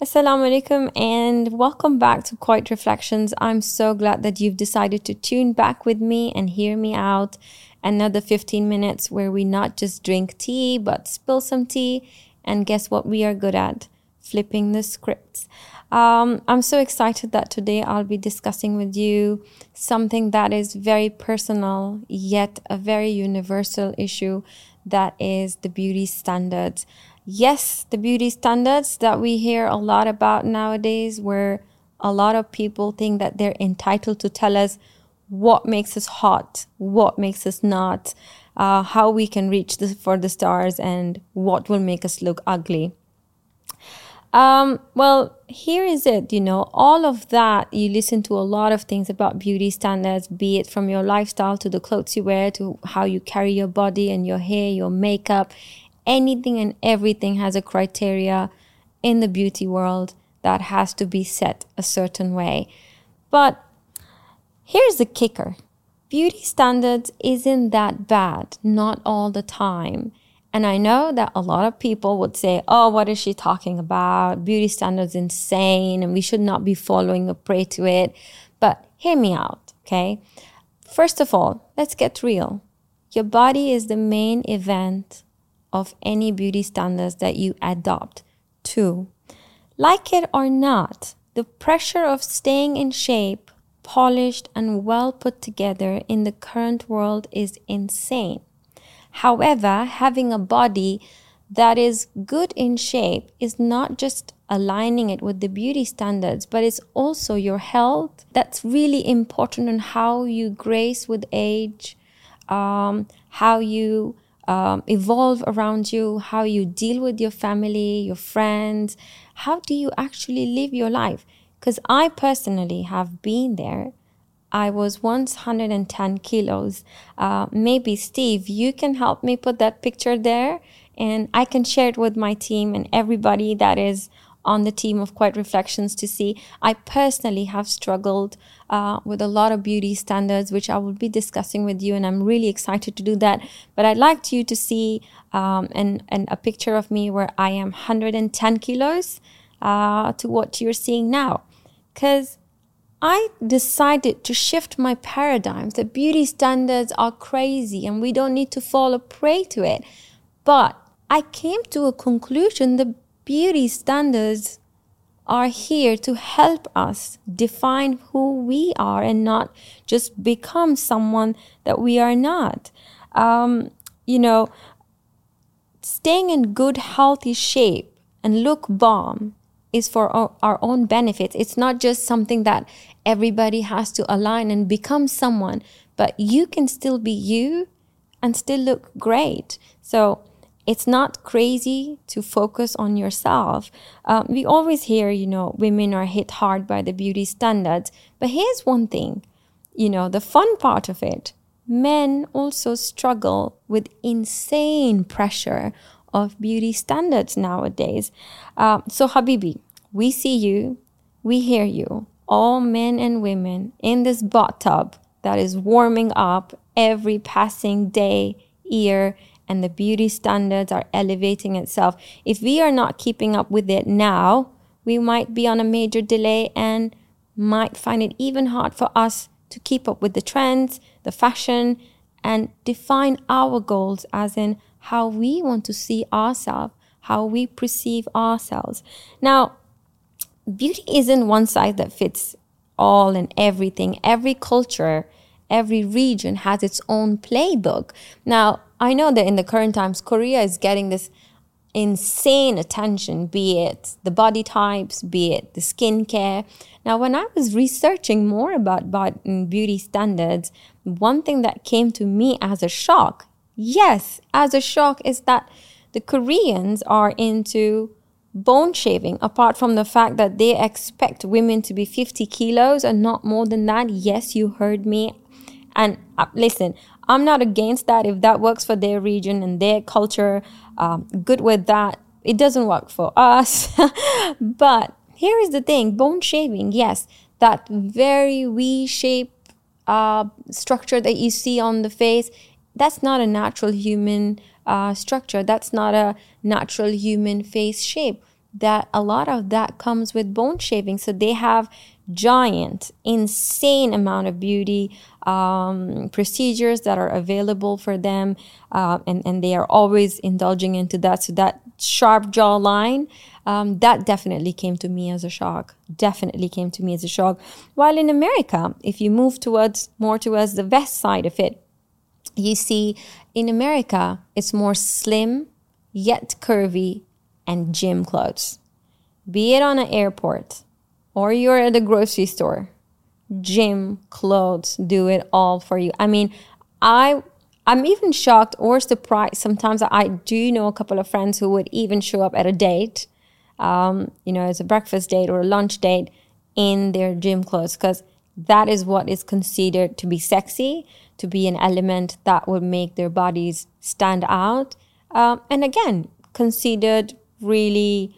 Assalamu alaikum and welcome back to Quiet Reflections. I'm so glad that you've decided to tune back with me and hear me out. Another 15 minutes where we not just drink tea but spill some tea. And guess what we are good at? Flipping the scripts. I'm so excited that today I'll be discussing with you something that is very personal yet a very universal issue, that is the beauty standards. Yes, the beauty standards that we hear a lot about nowadays, where a lot of people think that they're entitled to tell us what makes us hot, what makes us not, how we can reach for the stars, and what will make us look ugly. Well, here is it, all of that. You listen to a lot of things about beauty standards, be it from your lifestyle to the clothes you wear to how you carry your body and your hair, your makeup. Anything and everything has a criteria in the beauty world that has to be set a certain way. But here's the kicker. Beauty standards isn't that bad, not all the time. And I know that a lot of people would say, oh, what is she talking about? Beauty standards insane and we should not be following or prey to it. But hear me out, okay? First of all, let's get real. Your body is the main event of any beauty standards that you adopt to. Like it or not, the pressure of staying in shape, polished and well put together in the current world is insane. However, having a body that is good in shape is not just aligning it with the beauty standards, but it's also your health. That's really important on how you grace with age, how you evolve around you, how you deal with your family, your friends. How do you actually live your life? Because I personally have been there. I was once 110 kilos. Maybe Steve, you can help me put that picture there and I can share it with my team and everybody that is on the team of Quiet Reflections to see. I personally have struggled with a lot of beauty standards, which I will be discussing with you, and I'm really excited to do that. But I'd like you to see a picture of me where I am 110 kilos to what you're seeing now. Because I decided to shift my paradigms. The beauty standards are crazy and we don't need to fall a prey to it. But I came to a conclusion: the beauty standards are here to help us define who we are and not just become someone that we are not. Staying in good, healthy shape and look bomb is for our own benefits. It's not just something that everybody has to align and become someone, but you can still be you and still look great. So it's not crazy to focus on yourself. We always hear, women are hit hard by the beauty standards. But here's one thing, the fun part of it. Men also struggle with insane pressure of beauty standards nowadays. So Habibi, we see you, we hear you, all men and women in this bathtub that is warming up every passing day, year, and the beauty standards are elevating itself. If we are not keeping up with it now, we might be on a major delay and might find it even hard for us to keep up with the trends, the fashion, and define our goals as in how we want to see ourselves, how we perceive ourselves. Now, beauty isn't one size that fits all and everything. Every culture, every region has its own playbook. Now, I know that in the current times, Korea is getting this insane attention, be it the body types, be it the skincare. Now, when I was researching more about beauty standards, one thing that came to me as a shock, is that the Koreans are into bone shaving, apart from the fact that they expect women to be 50 kilos and not more than that. Yes, you heard me. And listen, I'm not against that. If that works for their region and their culture, good with that. It doesn't work for us. But here is the thing. Bone shaving, yes, that very V-shaped structure that you see on the face, that's not a natural human structure. That's not a natural human face shape. that a lot of that comes with bone shaving. So they have giant, insane amount of beauty procedures that are available for them, and they are always indulging into that. So that sharp jawline, that definitely came to me as a shock. While in America, if you move more towards the west side of it, you see in America, it's more slim, yet curvy, and gym clothes. Be it on an airport or you're at a grocery store, gym clothes do it all for you. I mean, I'm even shocked or surprised. Sometimes I do know a couple of friends who would even show up at a date, as a breakfast date or a lunch date in their gym clothes, because that is what is considered to be sexy, to be an element that would make their bodies stand out. And again, considered really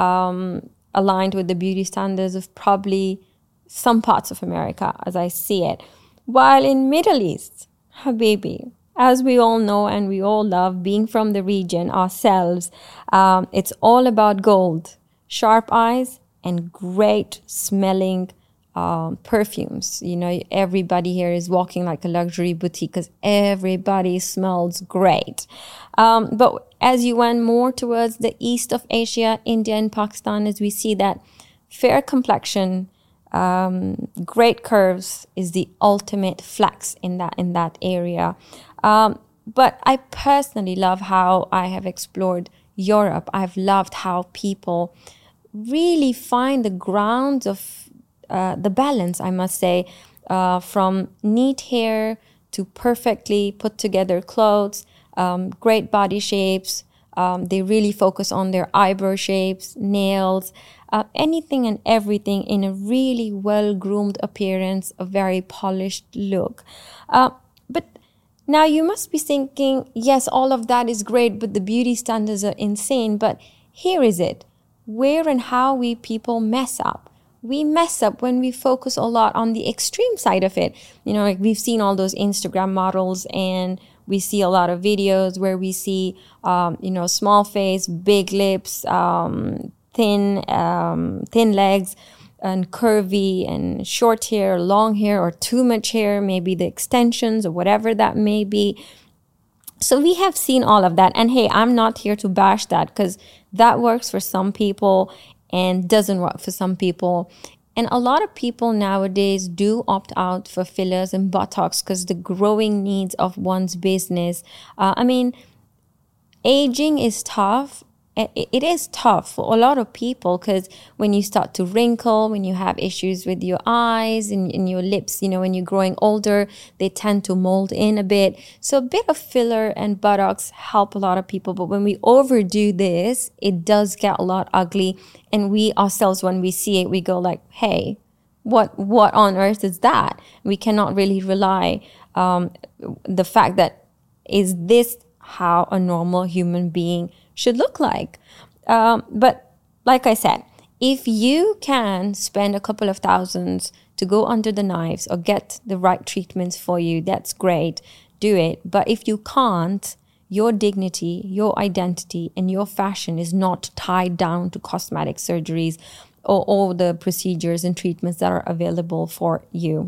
aligned with the beauty standards of probably some parts of America, as I see it. While in Middle East, Habibi, as we all know and we all love, being from the region ourselves, it's all about gold, sharp eyes, and great smelling perfumes. Everybody here is walking like a luxury boutique because everybody smells great. But as you went more towards the east of Asia, India and Pakistan, as we see that fair complexion, great curves is the ultimate flex in that area. But I personally love how I have explored Europe. I've loved how people really find the grounds of the balance, I must say, from neat hair to perfectly put together clothes, great body shapes. They really focus on their eyebrow shapes, nails, anything and everything in a really well-groomed appearance, a very polished look. But now you must be thinking, yes, all of that is great, but the beauty standards are insane. But here is it. Where and how we people mess up. We mess up when we focus a lot on the extreme side of it. Like we've seen all those Instagram models, and we see a lot of videos where we see, small face, big lips, thin legs, and curvy and short hair, long hair, or too much hair, maybe the extensions or whatever that may be. So we have seen all of that. And hey, I'm not here to bash that, because that works for some people and doesn't work for some people. And a lot of people nowadays do opt out for fillers and Botox because the growing needs of one's business. Aging is tough. It is tough for a lot of people, because when you start to wrinkle, when you have issues with your eyes and your lips, when you're growing older, they tend to mold in a bit. So a bit of filler and Botox help a lot of people. But when we overdo this, it does get a lot ugly. And we ourselves, when we see it, we go like, hey, what on earth is that? We cannot really rely the fact that, is this how a normal human being should look like? But like I said, if you can spend a couple of thousands to go under the knives or get the right treatments for you, that's great, do it. But if you can't, your dignity, your identity, and your fashion is not tied down to cosmetic surgeries or all the procedures and treatments that are available for you.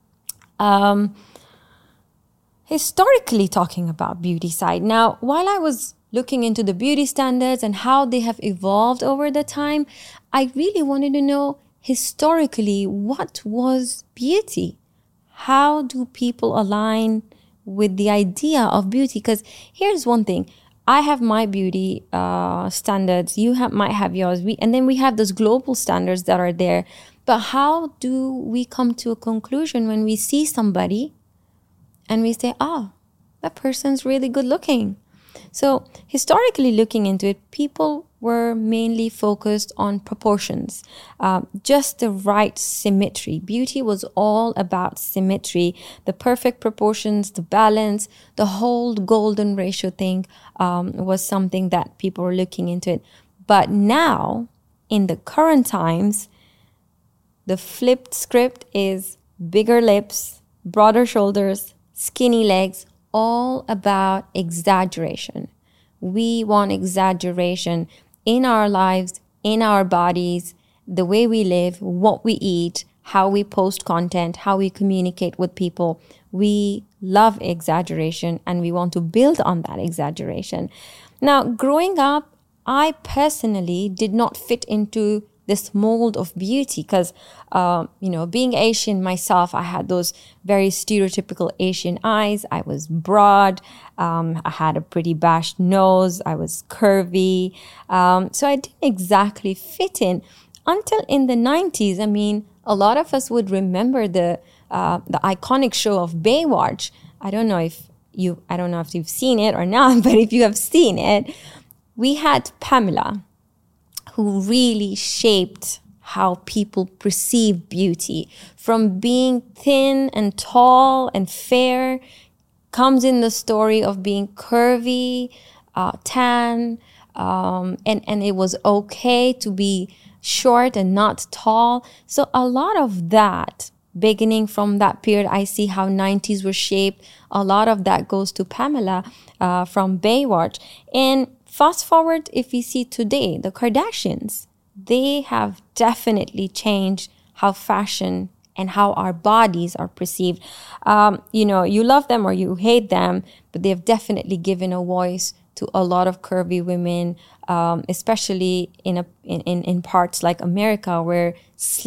Historically talking about beauty side. Now, while I was looking into the beauty standards and how they have evolved over the time, I really wanted to know historically, what was beauty? How do people align with the idea of beauty? Because here's one thing. I have my beauty standards. You might have yours. And then we have those global standards that are there. But how do we come to a conclusion when we see somebody and we say, that person's really good looking? So historically looking into it, people were mainly focused on proportions, just the right symmetry. Beauty was all about symmetry, the perfect proportions, the balance, the whole golden ratio thing was something that people were looking into it. But now, in the current times, the flipped script is bigger lips, broader shoulders, skinny legs, all about exaggeration. We want exaggeration in our lives, in our bodies, the way we live, what we eat, how we post content, how we communicate with people. We love exaggeration and we want to build on that exaggeration. Now, growing up, I personally did not fit into this mold of beauty because, being Asian myself, I had those very stereotypical Asian eyes. I was broad. I had a pretty bashed nose. I was curvy. So I didn't exactly fit in until in the 90s. I mean, a lot of us would remember the iconic show of Baywatch. I don't know if you've seen it or not, but if you have seen it, we had Pamela, who really shaped how people perceive beauty. From being thin and tall and fair, comes in the story of being curvy, tan, and it was okay to be short and not tall. So a lot of that, beginning from that period, I see how 90s were shaped. A lot of that goes to Pamela from Baywatch. And fast forward, if we see today, the Kardashians, they have definitely changed how fashion and how our bodies are perceived. You love them or you hate them, but they've definitely given a voice to a lot of curvy women, especially in parts like America, where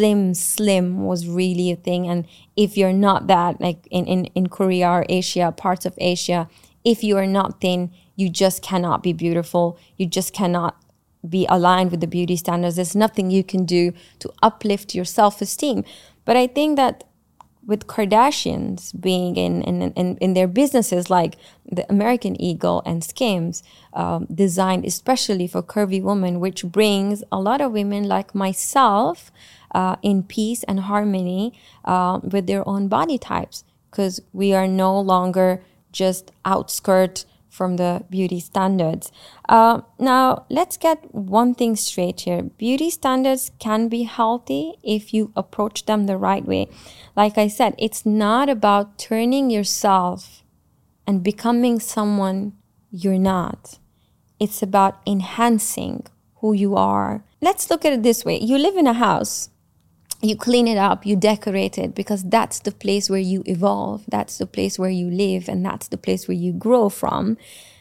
slim was really a thing. And if you're not that, like in Korea or Asia, parts of Asia, if you are not thin, you just cannot be beautiful. You just cannot be aligned with the beauty standards. There's nothing you can do to uplift your self-esteem. But I think that with Kardashians being in their businesses like the American Eagle and Skims, designed especially for curvy women, which brings a lot of women like myself in peace and harmony with their own body types, because we are no longer just outskirt from the beauty standards. Now, let's get one thing straight here. Beauty standards can be healthy if you approach them the right way. Like I said, it's not about turning yourself and becoming someone you're not. It's about enhancing who you are. Let's look at it this way. You live in a house. You clean it up, you decorate it, because that's the place where you evolve. That's the place where you live, and that's the place where you grow from.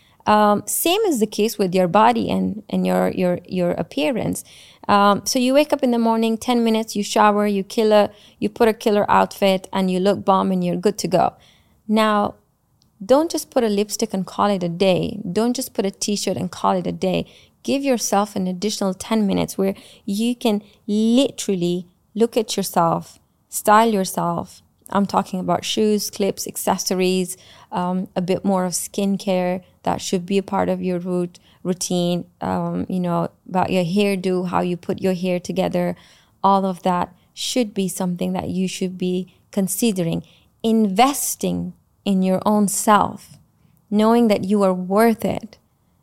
Same is the case with your body and your appearance. So you wake up in the morning, 10 minutes, you shower, you put a killer outfit, and you look bomb and you're good to go. Now, don't just put a lipstick and call it a day. Don't just put a t-shirt and call it a day. Give yourself an additional 10 minutes where you can literally look at yourself, style yourself. I'm talking about shoes, clips, accessories, a bit more of skincare that should be a part of your routine, about your hairdo, how you put your hair together. All of that should be something that you should be considering. Investing in your own self, knowing that you are worth it,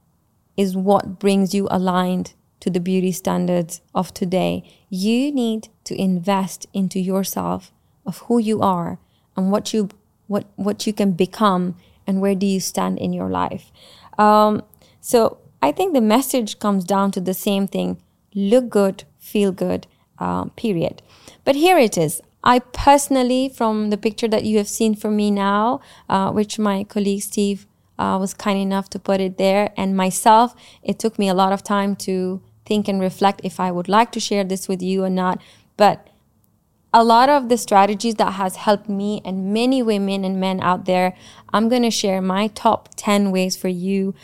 is what brings you aligned to the beauty standards of today. You need to invest into yourself, of who you are and what you can become, and where do you stand in your life. So I think the message comes down to the same thing: look good, feel good, period. But here it is. I personally, from the picture that you have seen from me now, which my colleague Steve was kind enough to put it there, and myself, it took me a lot of time to think and reflect if I would like to share this with you or not. But a lot of the strategies that has helped me and many women and men out there, I'm going to share my top 10 ways for you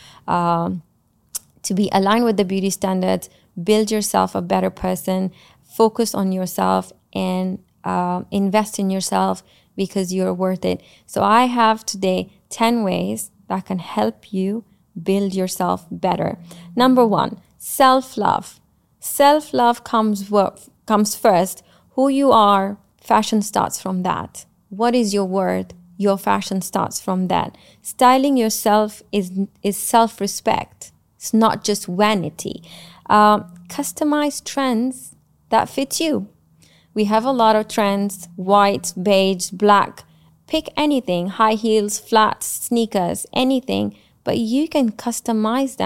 to be aligned with the beauty standards, build yourself a better person, focus on yourself, and invest in yourself, because you're worth it. So I have today 10 ways that can help you build yourself better. Number 1, self-love. Self-love comes first. Who you are, fashion starts from that. What is your worth? Your fashion starts from that. Styling yourself is self-respect. It's not just vanity. Customize trends that fit you. We have a lot of trends: white, beige, black. Pick anything: high heels, flats, sneakers, anything. But you can customize them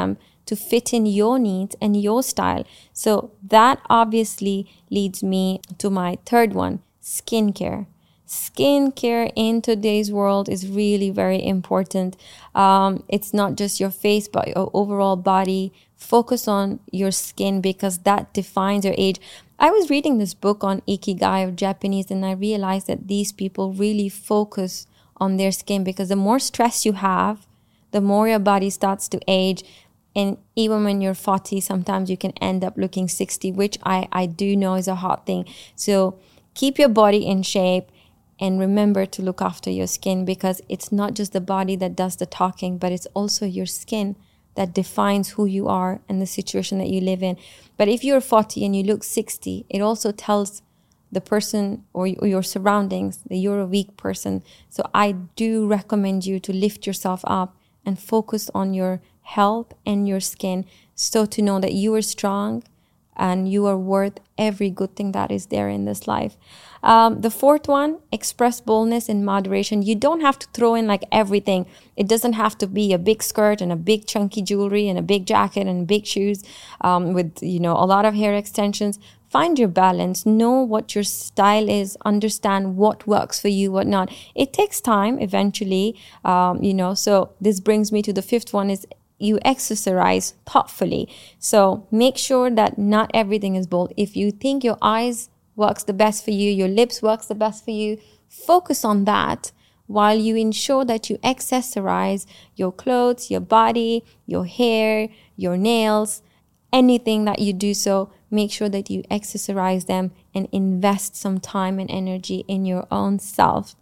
to fit in your needs and your style. So that obviously leads me to my third one, skincare. Skincare in today's world is really very important. It's not just your face, but your overall body. Focus on your skin because that defines your age. I was reading this book on Ikigai of Japanese, and I realized that these people really focus on their skin because the more stress you have, the more your body starts to age. And even when you're 40, sometimes you can end up looking 60, which I do know is a hot thing. So keep your body in shape and remember to look after your skin, because it's not just the body that does the talking, but it's also your skin that defines who you are and the situation that you live in. But if you're 40 and you look 60, it also tells the person or your surroundings that you're a weak person. So I do recommend you to lift yourself up and focus on your health and your skin, so to know that you are strong and you are worth every good thing that is there in this life. The fourth one, express boldness in moderation. You don't have to throw in like everything. It doesn't have to be a big skirt and a big chunky jewelry and a big jacket and big shoes with, a lot of hair extensions. Find your balance. Know what your style is. Understand what works for you, what not. It takes time eventually, So this brings me to the fifth one is you accessorize thoughtfully. So make sure that not everything is bold. If you think your eyes works the best for you, your lips works the best for you, focus on that while you ensure that you accessorize your clothes, your body, your hair, your nails, anything that you do. So make sure that you accessorize them and invest some time and energy in your own self.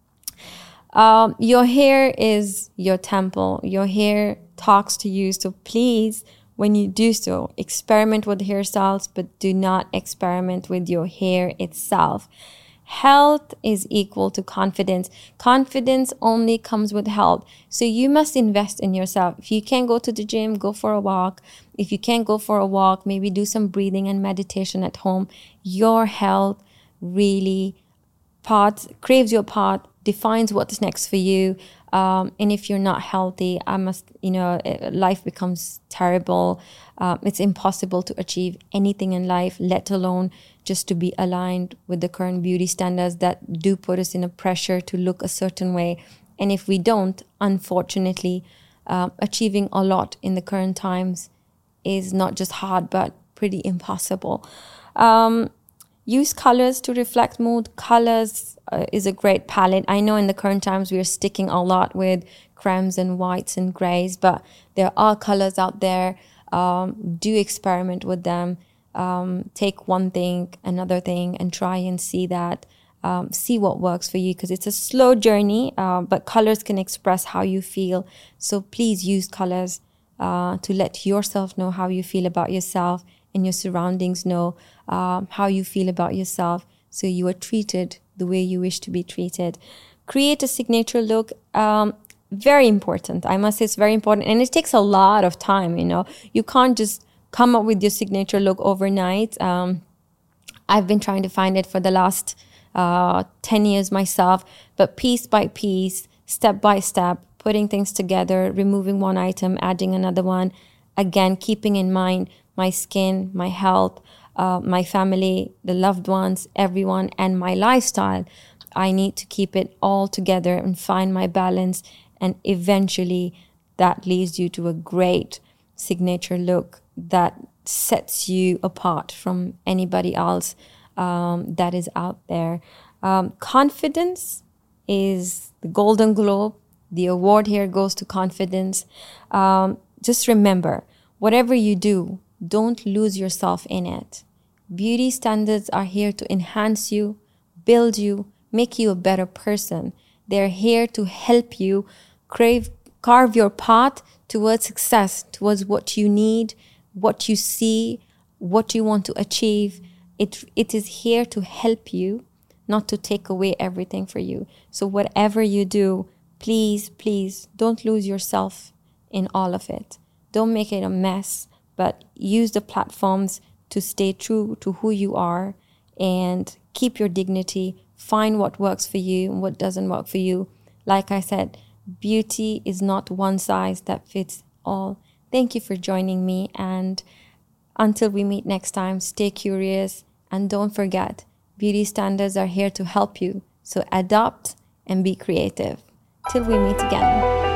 Your hair is your temple. Your hair talks to you. So please, when you do so, experiment with hairstyles, but do not experiment with your hair itself. Health is equal to confidence. Confidence only comes with health. So you must invest in yourself. If you can't go to the gym, go for a walk. If you can't go for a walk, maybe do some breathing and meditation at home. Your health really craves your path, defines what's next for you. And if you're not healthy, life becomes terrible. It's impossible to achieve anything in life, let alone just to be aligned with the current beauty standards that do put us in a pressure to look a certain way. And if we don't, unfortunately, achieving a lot in the current times is not just hard, but pretty impossible. Use colors to reflect mood. Colors is a great palette. I know in the current times we are sticking a lot with creams and whites and grays, but there are colors out there. Do experiment with them. Take one thing, another thing, and try and see that. See what works for you, because it's a slow journey, but colors can express how you feel. So please use colors to let yourself know how you feel about yourself, and your surroundings know how you feel about yourself, so you are treated the way you wish to be treated. Create a signature look. Very important. I must say it's very important. And it takes a lot of time, You can't just come up with your signature look overnight. I've been trying to find it for the last 10 years myself, but piece by piece, step by step, putting things together, removing one item, adding another one. Again, keeping in mind my skin, my health, my family, the loved ones, everyone, and my lifestyle. I need to keep it all together and find my balance. And eventually that leads you to a great signature look that sets you apart from anybody else that is out there. Confidence is the Golden Globe. The award here goes to confidence. Just remember, whatever you do, don't lose yourself in it. Beauty standards are here to enhance you, build you, make you a better person. They're here to help you carve your path towards success, towards what you need, what you see, what you want to achieve. It is here to help you, not to take away everything for you. So whatever you do, please don't lose yourself in all of it. Don't make it a mess, but use the platforms to stay true to who you are and keep your dignity. Find what works for you and what doesn't work for you. Like I said, beauty is not one size that fits all. Thank you for joining me. And until we meet next time, stay curious and don't forget, beauty standards are here to help you. So adopt and be creative. Till we meet again.